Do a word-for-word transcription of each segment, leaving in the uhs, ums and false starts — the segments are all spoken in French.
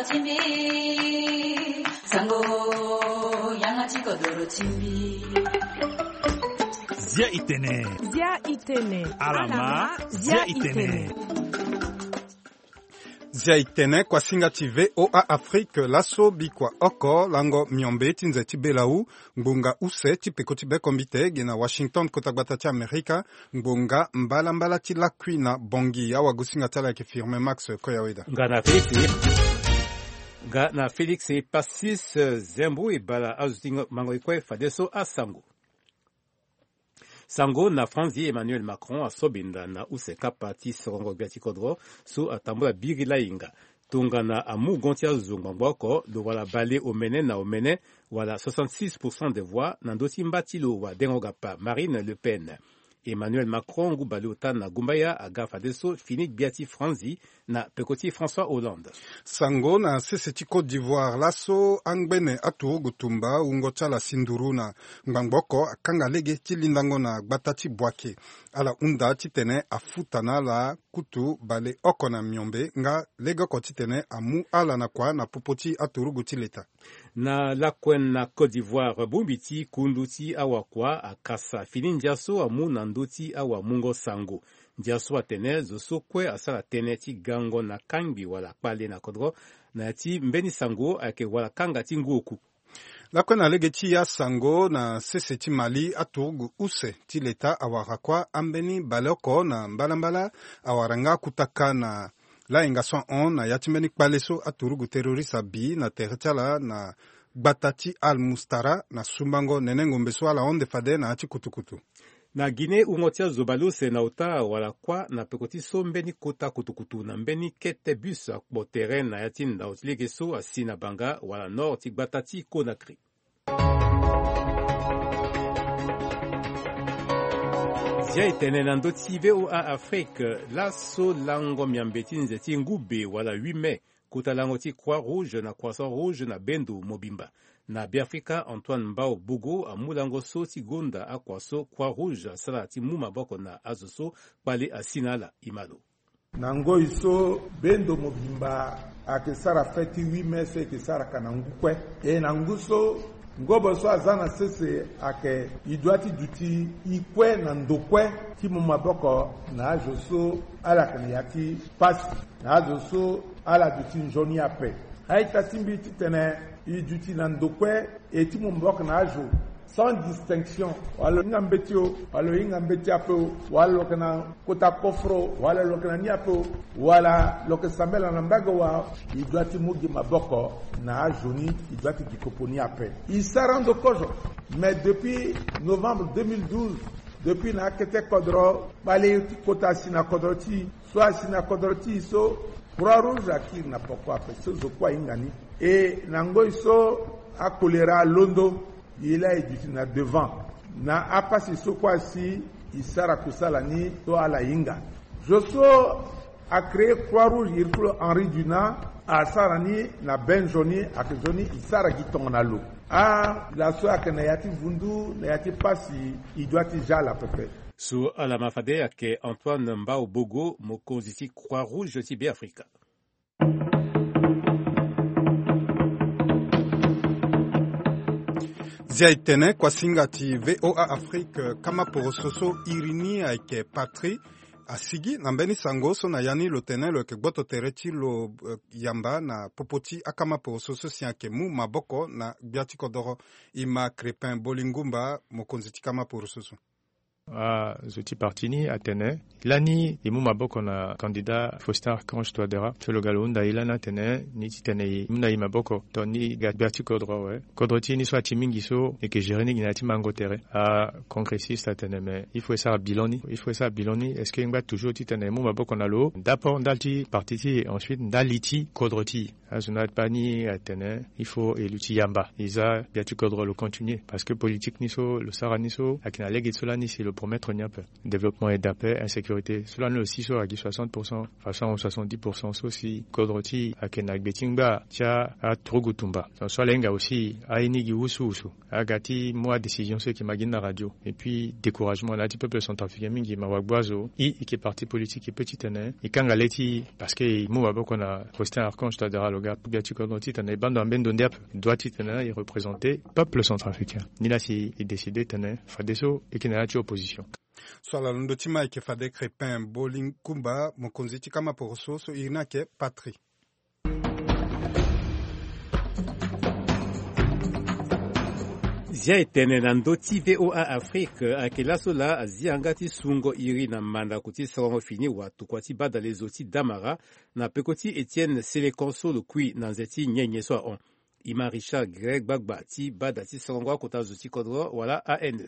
chimbi sango yanga chikodoro chimbi Zia itene Zia itene Alama Zia itene Zia itene kwa singa tive O A Afrique laso bikwa oko lango miombe tinze tibelau mbunga use tipeko tibe kombite gena Washington kotagbata ti Amerika mbunga mbala mbala ti lakwi na bongi awa gusinga tala ke firme Max Koyaweda ngana Felix ngana Felix Passis Zembu ibala azutinga mango ikwe fadeso asango Sango na Franzi Emmanuel Macron asobinda na useka parti sorongo biati kodro su atambola birila inga. Tunga na amu gontia zungwamboko do wala bale omene na omene wala soixante-six pour cent des voix nandoti mbatilo wa dengogapa Marine Le Pen. Emmanuel Macron gubali uta na gumbaya agafa deso finik biati Franzi na pekoti François Hollande. Sango na seseti Côte d'Ivoire laso angbene atu gutumba ungocha la sinduru na ngbangoko akanga lege tilindango na gbatati bwake ala unda titene afutana la kutu bale oko na miombe nga lege ko titene amu ala na kwa na popoti aturugu tileta na lakwen na Côte d'Ivoire bumbiti kunduti awakwa akasa fini ndiaso amu na nduti awa mungo sango ndiaso atene zoso kwe asala tene ti gango na kangbi wala kpale na kodro na ti mbeni sango ake wala kanga ti nguoku lakwen na lege ti ya sango na sese ti Mali aturugu use ti leta awarakwa ambeni baloko na mbalambala awaranga kutaka na la ingason on na yatimbeni kpaleso aturugu terroriste bi na teretiala na gbatati al mustara na sumbango nenengo mbeso ala onde fade na ati kutukutu. Na Guinée ungotia zobalo se na uta wala kwa na pekoti so mbeni kota kutukutu na mbeni kete bus bo terrain na yatin na otlege so asina banga wala nord ti gbatati Conakry. Zia itene na ndoti V O A Afrique laso lango miambeti nzeti ngube wala huit mai kuta lango ti Croix Rouge na Croissant Rouge na Bendo Mobimba. Na Biafrika Antoine Mbao Bugo amulango so ti gonda akwaso Croix Rouge sala ti muma boko na azoso pale asinala imalo. Nango iso Bendo Mobimba akesara feti huit mai so ekesara kanangukwe e nanguso ngobo so azana sese ake idwati duti ikwe na ndokwe ti muma boko na ajoso ala kaniyati pasi na ajoso ala duti njoni ape haita simbi titene iduti na ndokwe e ti muma boko na ajo sans distinction walo ngambetio walo ngambeti apo walo kana kota kofro wala lokana ni apo wala lokesambela na mbago wa idwati mugi maboko na ajoni idwati dikoponi ape isarando kojo mais depuis novembre deux mille douze depuis na kete kodro bale kota sina kodroti so sina kodroti so Croix Rouge akir na poko ape so zo kwa ingani e nango iso akolera londo il a édité na devant na apasi sokwa si isara kusala ni to ala inga Joso a créé Croix-Rouge irkulo Henri Dunant a sarani na benjoni akizoni isara gitonga lo a la so akena yati vundu na yati pasi idwati jala pepe su ala mafade ake Antoine Mbao Bogo mokonzi Croix-Rouge ti Afrika. Zia itene kwa singa ti V O A Afrique kama porososo irini aike patri asigi na mbeni sango so na yani lo tene lo ke gboto tereti lo uh, yamba na popoti akama porososo sianke mu maboko na biati kodoro ima Crépin Bolingumba mokonzi ti kama porososo. Ah, zoti partini atene lani imu maboko na candidat Faustin Archange Touadéra tolo galunda ilana tene ni tene muna imaboko toni gati kodro we kodroti ni soit mingi so et que gérer ni nati mangotere a congressiste atene mais il faut ça biloni il faut ça biloni est-ce que ngba toujours tene mu maboko na lo d'abord dalti partiti ensuite daliti kodroti azuna pani atene il faut eluti yamba isa gati kodro le continuer parce que politique ni so le saraniso akina legi solani si le promettre n'y a pas développement et d'appel insécurité cela ne aussi sur à soixante pour cent façon soixante-dix pour cent aussi kodroti akenak betingba tia a trogutumba soit lenga aussi a inigi usu usu agati moi décision ce qui magina radio et puis découragement là du peuple centrafricain mingi mawagwazo i qui est parti politique et petit ene et kangaleti parce que moi bako na Faustin Archange Touadéra gars Biatikodro titane bando ambendo ndiap doit titane y représenter peuple centrafricain. Ni là si il décidé tane fadeso et qui n'a pas opposition. Swala lundo tima ike fade Crépin Bowling Kumba mokonzi kama poroso so inake patri. Zia etene na ndoti V O A Afrique akela sola aziangati sungo iri na manda kuti songo fini watu kwati badale zoti damara na pekoti Etienne Selekonso le kui na nzeti nyenye so on Ima Richard Greg Bagba ti badati songo kota zoti kodro wala A N E.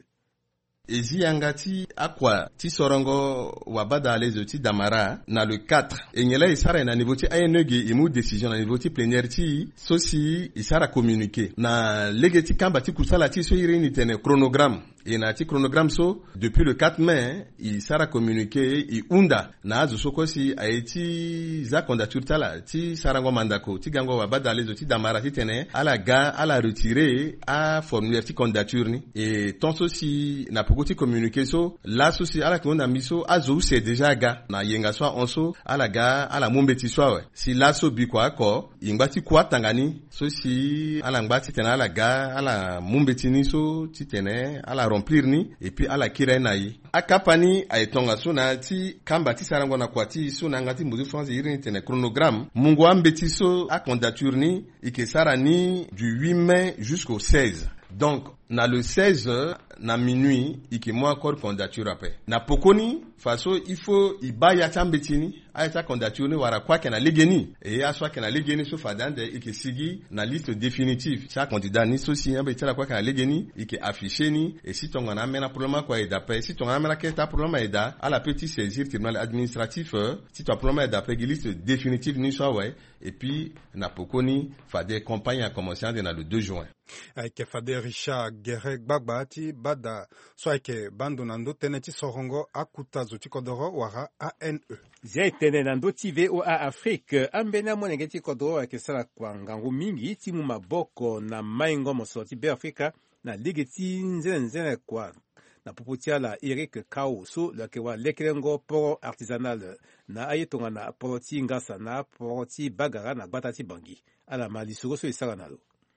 Ezi angati akwa ti sorongo wabada alezo ti damara na le quatre enyela isara na niveau ti A N E ge imu décision na niveau ti plénière ti sosi isara communiquer na legeti kamba ti kusala ti so irini tene chronogramme et na ti chronogramme so depuis le quatre mai isara communiquer i unda na azo sokosi aiti za candidature tala ti sarango mandako ti gango wabada alezo ti damara ti tene ala ga ala retirer a formulaire ti candidature ni et ton sosi na pokoti communiquer so la sosi ala konda miso azo c'est déjà ga na yenga so onso ala ga ala mombeti so we si la so bi kwa ko ingba ti kwa tangani so si ala ngba ti tene ala ga ala mombeti ni so ti tene ala remplir ni et puis ala kira na yi akapani aitonga so na ti kamba ti sarango na kwa ti so na ngati muzu France irini tene chronogramme mungu ambeti so a candidature ni ike sara ni du huit mai jusqu'au seize. Donc, na le seize, na minuit, iki mo encore candidature après. Na pokoni, faso, il faut, i ba ya tambetini, a ya candidature ni wara kwa kena legeni. Et a soit kena legeni so fadande, iki sigi, na liste définitive. Sa candidat ni so si, yambe tira kwa kena legeni, iki affiché ni, et si ton gana mena problème kwa eda pe, si ton gana mena keta problème eda, a la petit saisir tribunal administratif, si ton problème eda pe, liste définitive ni so ouais, et puis, na pokoni, fade campagne a commencé na le deux juin. Aike fade Richard Gerek Bagba ti bada so aike bando nando tene ti sorongo akuta zoti kodoro wara A N E. Zia etene nando ti V O A Afrique ambena monenge ti kodoro ake sala kwa ngangu mingi ti mu maboko na maingo mosoti be Afrika na lege ti nzene nzene kwa na puputia la Eric Kao so la kewa lekelengo poro artisanal na ayetonga na poro ti ngasa na poro ti bagara na gbata ti bangi ala mali sugo so isala nalo.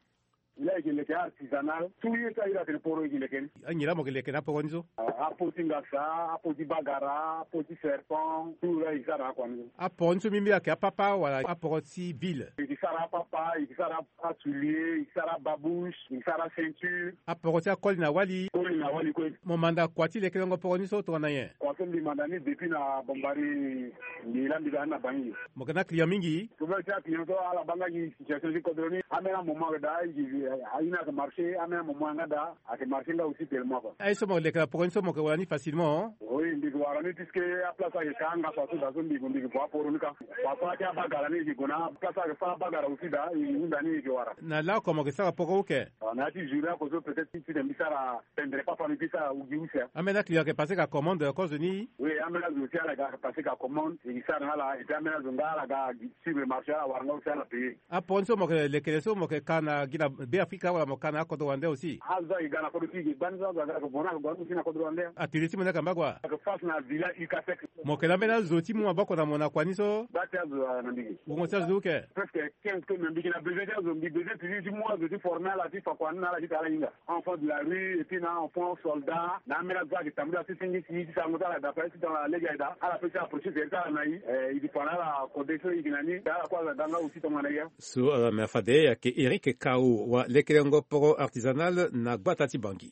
Il a été artisanal. Tout le temps, il a été pour lui. Il a été pour pour nous. A poti ngasa, a poti bagara, a poti serpent, tout là, il s'arrête quoi. A poti mimi à papa wala a poti ville. Il s'arrête papa, il s'arrête soulier, il s'arrête babouche, il s'arrête ceinture. A poti a kol na wali. Kol na wali quoi. Mon mandat quoi ti lekele ngo pour nous so to na yen. Quoi que le mandat ni depuis na bombari ni la mida na bangi. Mo kana client mingi. Ko ba ta client to ala banga ni situation di kodroni amena moment da aina ka marché amena moment ngada a ke marché là aussi tellement quoi. Ay so mo lekele pour nous so mo ko wani facilement. Oui, ndigo warani puisque a place ya kanga kwa so da so ndigo ndigo kwa porunika. Papa ya bagara ni gona place ya fa bagara aussi da inda ni ke wara. Na la ko mo ke sa poko ke. Na ti jura ko so peut-être si de misara tendre pas pas ni pisa ou giusia. Amena client ke passer ka commande cause ni. Oui, amena zo ti ala ga passer ka commande et ça na la et amena zo ngala ga sur le marché la waranga aussi la payer. A ponso mo ke lekele so mo ke kana gina be Afrika wala mo kana ko do wande aussi. Aza igana ko ti banza ga ko bona ko bona ko do wande. A tiriti mo na kambagwa. Face na villa Ikasek. Mo ke lamena zoti mu maboko na mona kwaniso. Bata zo na ndigi. Wo tsa zuke. Presque quinze que même bikina besoin de zo mbi besoin de du mois de formel la ti fa kwa na la ti tala inga. Enfant de la rue et puis na enfant soldat na mena za ki tamula ti singi ti sa mo tala da pa ti dans la lega da ala pe approcher vers ça na yi eh il dépend la condition ignani da kwa da nga aussi to mana ya. So ala me fade ya ke Eric Kao wa lekelengo poro artisanal na Gbatati Bangi.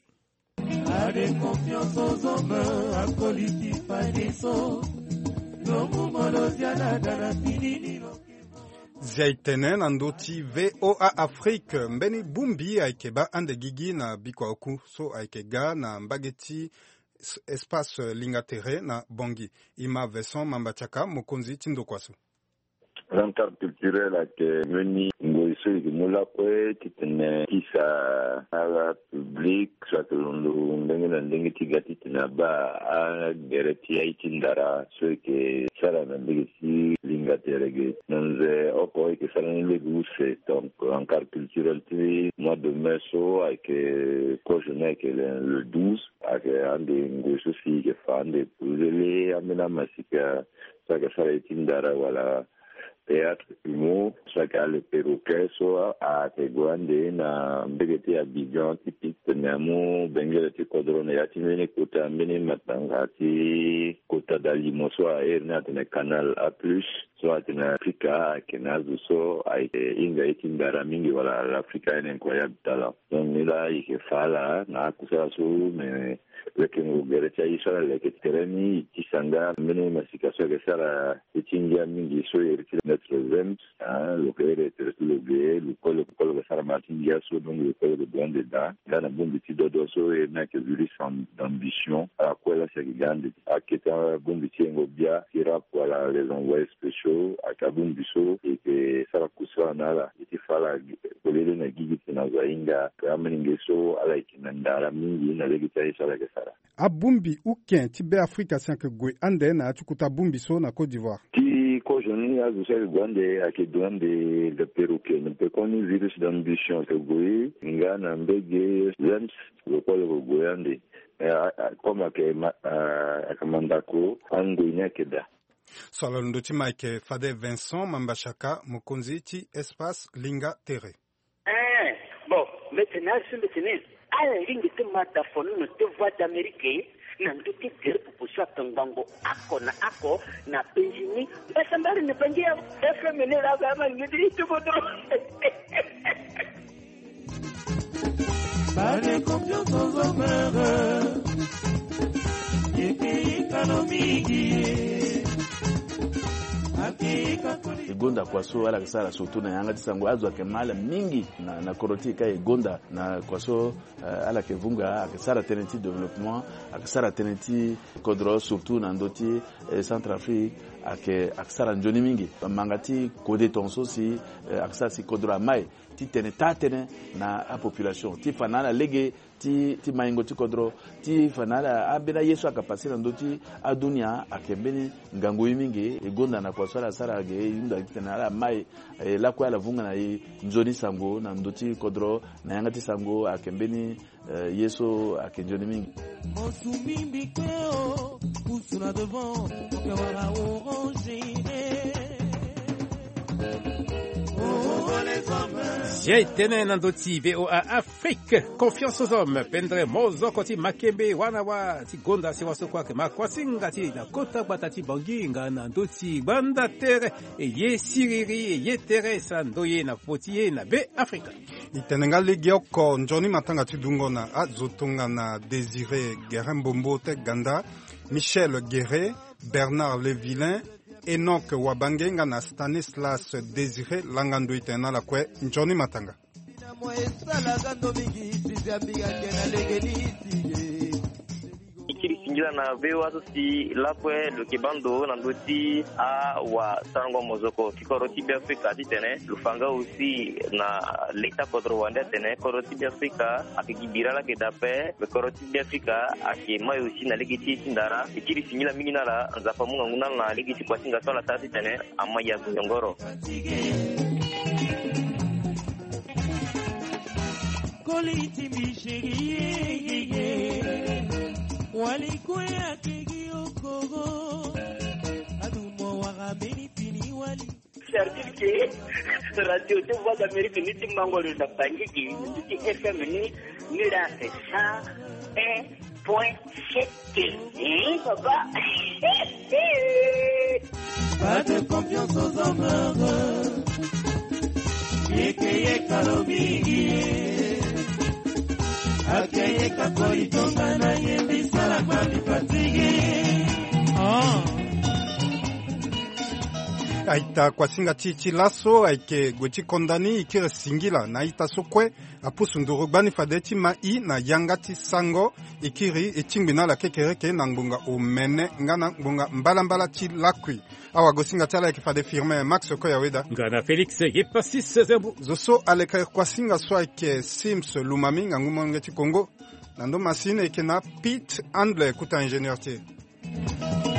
Avec confiance aux hommes, à politique, pas des sauts. Nos mouvements d'Oziana, dans la finini. Zaitenen andoti V O A Afrique mbeni bumbi aikeba ande gigi na bikwa oku so aikega na mbageti espace lingatere na bongi ima veson mambachaka mokonzi tindo kwaso. L'encar culturel a été meni ngoiso igimula kwe titene kisa ala public soit londo ndenge na ndenge tigati tina ba a gereti ya itindara so ke sara na ndenge si lingaterege nze oko ke sara ni guse donc l'encar culturel ti mois de mai so avec kojone ke le douze avec ande ngoiso si ke fande puzele amena masika sa ke sara itindara wala théâtre humour soit qu'à le perroquet soit à Tegwande na mbegeti Abidjan typique namu bengele ti kodrone ya timene kota mbene matanga ti kota dalimo soit erna tene canal A plus soit tene Africa kenazu so ai inga itindara mingi wala l'Africa est incroyable talent donc là il que fala na kusa so me lekin ugerecha isara leke tereni tisanga mbene masikaswa ke sara itingia mingi so yeriti notre vent le père le gay le col col sara matingia so donc le col de blanc dedans dans bon petit dodo so et na que virus d'ambition à quoi là c'est grande à keta bon petit ngobia ira pour les envoyés spéciaux à kabum biso et que sara kuswa nala iti fala kolele na gigi na zainga kama ningeso ala ikinandara mingi na legita isara ke sara abumbi uken tibe Afrika cinq gwe ande na tukuta bumbi so na Côte d'Ivoire ti ko joni a zo se gwande akidwande de perroquet ne peut qu'on virus d'ambition que gwe ngana mbege lens le pole goyande comme que akamandako ango nyakeda solo ndoti Mike Fade Vincent Mambashaka Mokonzi ti espace Linga Terre eh bon maintenant c'est maintenant à la ligne de matafone no te voix d'Amérique na nduti tere pupushwa tangango ako na ako na penjini basa mbali ne pangia F M ne la gama ngidiri tukodo Pare confiance aux hommes et pays économiques igonda kwaso wala kisara sotu na yanga tisango azwa kemala mingi na na korotika igonda na kwaso uh, ala kevunga akisara tenenti development akisara tenenti kodro surtout na ndoti eh, Centrafrique ake akisara njoni mingi mangati kode tonso si eh, akisara si kodro mai ti tene tatene na a population ti fanala lege ti ti maingo ti kodro ti fanala abena yesu akapasira ndoti adunia akembeni ngango mingi igonda na kwa swala sara ge inda tena mai e, la kwa la vunga na i njoni sango na ndoti kodro na yanga ti sango akembeni uh, yesu akenjoni mingi Mosumimbi kweo kusuna devant kawara orange J'ai tenu nandoti V O A Afrique, confiance aux hommes, pendre mozo koti makembe wanawa ti gonda se waso kwa ke makwasinga ti na kota batati banginga nandoti banda tere e ye siriri e ye teresa ndoye na potiye na be Afrika. Itenenga legioko njoni matanga ti dungo na azotonga na Désiré Guérin Bombo te ganda, Michel Guéret, Bernard Levillain, Enoch Wabangenga na Stanislas Désiré Langando itena la kwe njoni matanga ikiri singira na vewa sosi lakwe lukibando na ndoti a wa sango mozoko kikoroti bi Afrika titene lufanga usi na leta kodro wanda tene koroti bi Afrika akigibira la kedape koroti bi Afrika akima usi na legiti sindara ikiri singira mingi nala nzafa munga nguna na legiti kwa singa sala tati tene amaya ngoro koliti mishiriye walikuya kigiokoro adumo wagameni pini wali certifié radio de voix d'Amérique ni timangolo da bangiki ni F M ni ni la ça un point sept eh papa pas de confiance aux hommes yeke yekalomigi akeye kakoli tonga na yembi sala kwani patigi oh aita kwasinga chichi laso aike gwechi kondani ikira singila na ita sokwe apusu nduru bani fadeti ma i na yangati sango ikiri ichingina la kekereke na ngbunga umene ngana ngbunga mbala mbala chi lakwi awa gosinga tala ke fade firme Max Koya weda ngana Felix Yepasis Zembu zoso aleka kwasinga so aike Sims Lumami nguma ngati Congo nando masine ke na Pete Andle kuta ingénieur tie